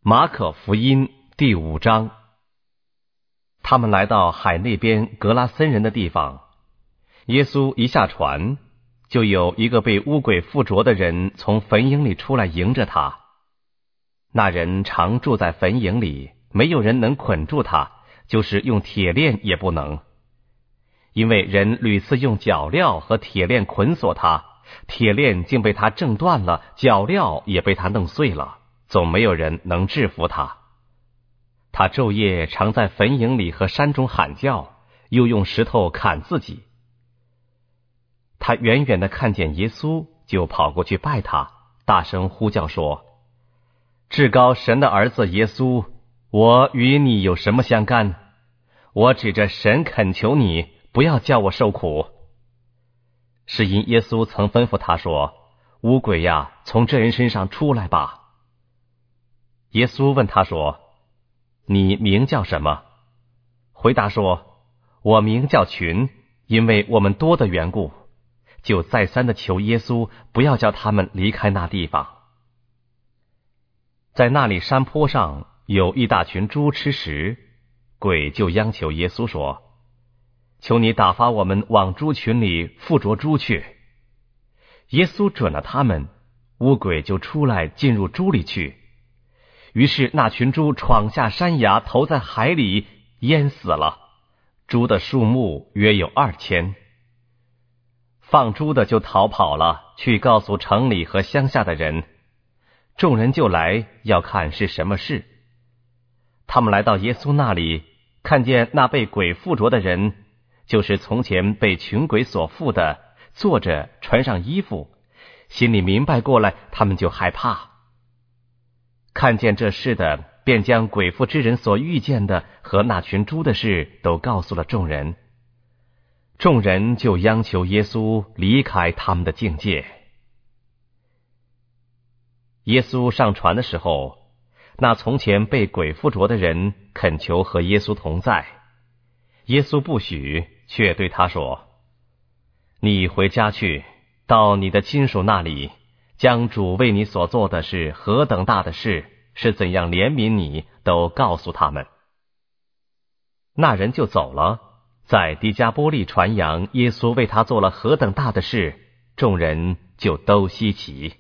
马可福音第5章。他们来到海那边格拉森人的地方，耶稣一下船，就有一个被污鬼附着的人从坟茔里出来迎着他。那人常住在坟茔里，没有人能捆住他，就是用铁链也不能。因为人屡次用脚镣和铁链捆锁他，铁链竟被他挣断了，脚镣也被他弄碎了，总没有人能制服他。他昼夜常在坟茔里和山中喊叫，又用石头砍自己。他远远地看见耶稣，就跑过去拜他，大声呼叫说：至高神的儿子耶稣，我与你有什么相干？我指着神恳求你，不要叫我受苦。是因耶稣曾吩咐他说：污鬼呀，从这人身上出来吧。耶稣问他说：你名叫什么？回答说：我名叫群，因为我们多的缘故。就再三的求耶稣不要叫他们离开那地方。在那里山坡上有一大群猪吃食，鬼就央求耶稣说：求你打发我们往猪群里附着猪去。耶稣准了他们，污鬼就出来进入猪里去。于是那群猪闯下山崖，投在海里，淹死了。猪的数目约有2000。放猪的就逃跑了，去告诉城里和乡下的人。众人就来要看是什么事。他们来到耶稣那里，看见那被鬼附着的人，就是从前被群鬼所附的，坐着穿上衣服，心里明白过来，他们就害怕。看见这事的，便将鬼附之人所遇见的和那群猪的事都告诉了众人。众人就央求耶稣离开他们的境界。耶稣上船的时候，那从前被鬼附着的人恳求和耶稣同在。耶稣不许，却对他说：你回家去，到你的亲属那里，将主为你所做的是何等大的事，是怎样怜悯你，都告诉他们。那人就走了，在低加波利传扬耶稣为他做了何等大的事，众人就都稀奇。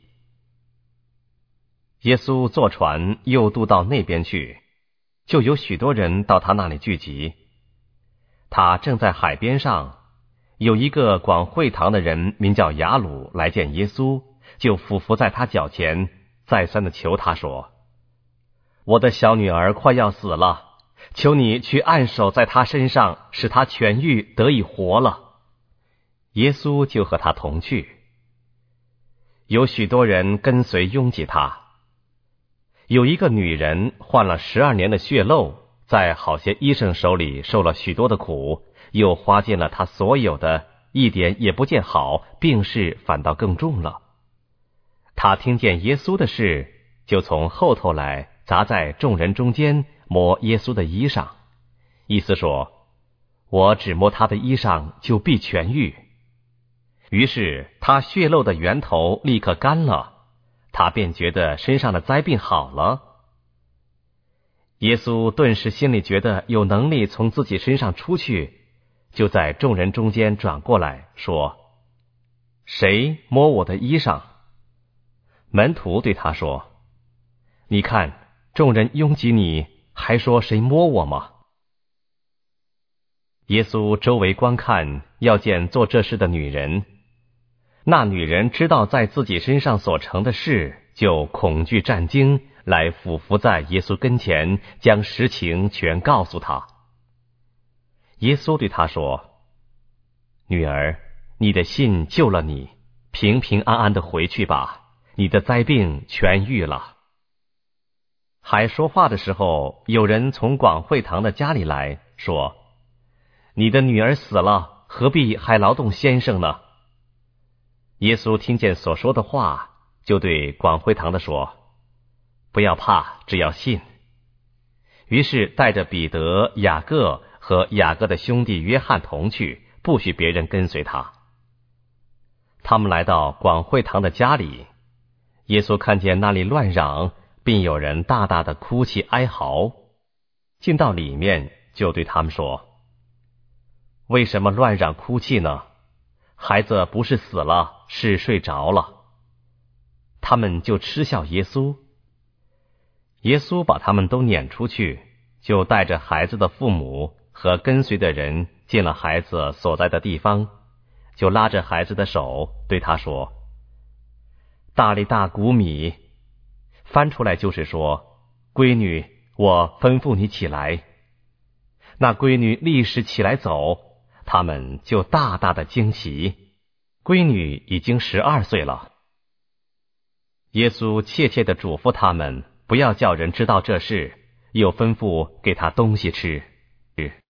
耶稣坐船又渡到那边去，就有许多人到他那里聚集。他正在海边上，有一个管会堂的人名叫雅鲁来见耶稣，就俯伏在他脚前，再三的求他说：我的小女儿快要死了，求你去按手在他身上，使他痊愈，得以活了。耶稣就和他同去。有许多人跟随拥挤他。有一个女人患了12年的血漏，在好些医生手里受了许多的苦，又花尽了她所有的，一点也不见好，病势反倒更重了。她听见耶稣的事，就从后头来，砸在众人中间，摸耶稣的衣裳，意思说：我只摸他的衣裳，就必痊愈。于是他血漏的源头立刻干了，他便觉得身上的灾病好了。耶稣顿时心里觉得有能力从自己身上出去，就在众人中间转过来说：谁摸我的衣裳？门徒对他说：你看，众人拥挤你，还说谁摸我吗？耶稣周围观看，要见做这事的女人。那女人知道在自己身上所成的事，就恐惧战惊，来俯伏在耶稣跟前，将实情全告诉他。耶稣对他说：女儿，你的信救了你，平平安安的回去吧，你的灾病痊愈了。还说话的时候，有人从广会堂的家里来说：你的女儿死了，何必还劳动先生呢？耶稣听见所说的话，就对广会堂的说：不要怕，只要信。于是带着彼得、雅各和雅各的兄弟约翰同去，不许别人跟随他。他们来到广会堂的家里，耶稣看见那里乱嚷， 并有人大大的哭泣哀嚎。进到里面，就对他们说：为什么乱嚷哭泣呢？孩子不是死了，是睡着了。他们就嗤笑耶稣。耶稣把他们都撵出去，就带着孩子的父母和跟随的人进了孩子所在的地方，就拉着孩子的手对他说：大利大古米，翻出来就是说，闺女，我吩咐你起来。那闺女立时起来走，他们就大大的惊奇。闺女已经12岁了。耶稣切切地嘱咐他们，不要叫人知道这事，又吩咐给他东西吃。